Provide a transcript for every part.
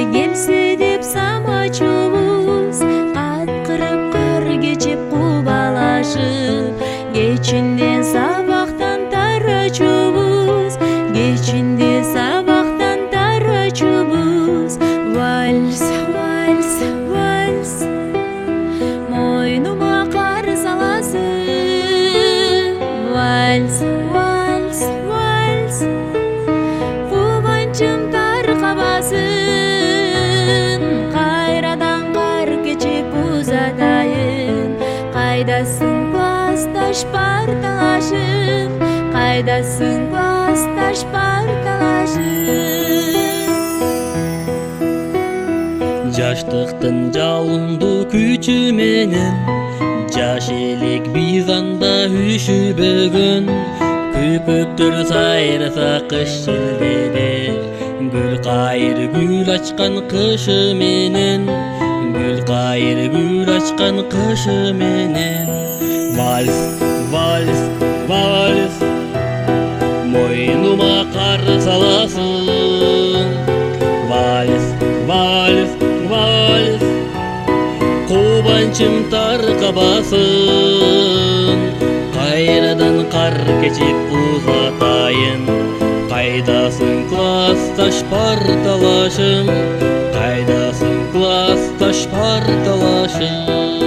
келсе деп самочубуз, каткырып кыр кечип кубалашып, кечинде сабактан тарачубуз, кечинде сабактан тарачубуз. Вальс, вальс, вальс, мойнума кар саласың. Вальс, вальс, вальс, кубанчым таркабасын. Кайрадан кар кечип узатайын, кайдасың классташ парталашым, кайдасың классташ парталашым. Жаштыктын жалынду күчү менен жаш элек биз анда үшүбөгөн. Көпөктөр сайраса кыш желдеде, гүл кайыр гүл ачкан кышы менен, гүл кайыр гүл ачкан кышы менен. Вальс, вальс, вальс, мойнума кар саласың. Вальс, вальс, вальс, кубанчым таркабасын. Кайрадан кар кечип узатайын, кайдасың классташ парталашым, кайдасың классташ парталашым.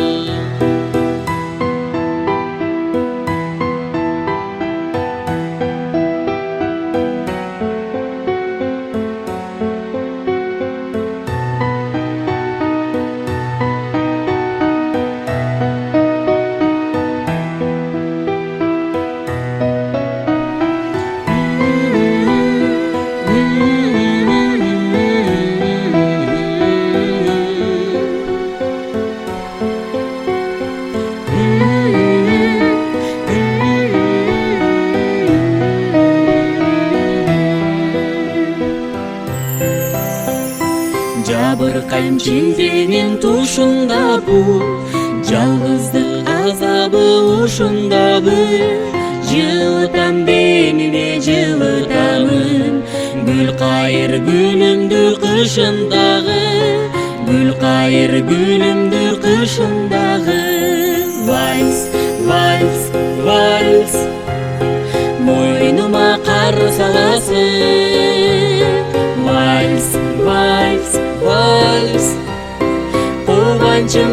Жабыркайм шилтенин тушундабы, жалгыздык азабы ушундабы. Жылытам демиме жылытамын, гүл кайыр гүлүмдү кышындагы, гүл кайыр гүлүмдү кышындагы. Вальс, вальс, вальс, мойнума кар саласың. Вальс, вальс, вальс, кубанчым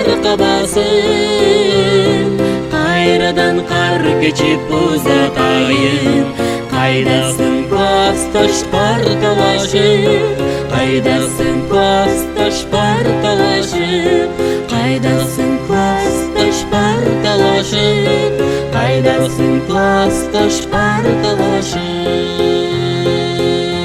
таркабасын. Кайрадан кар кечип узатайын, кайдасың классташ парталашым, кайдасың классташ парталашым, кайдасың классташ парталашым, кайдасың классташ парталашым.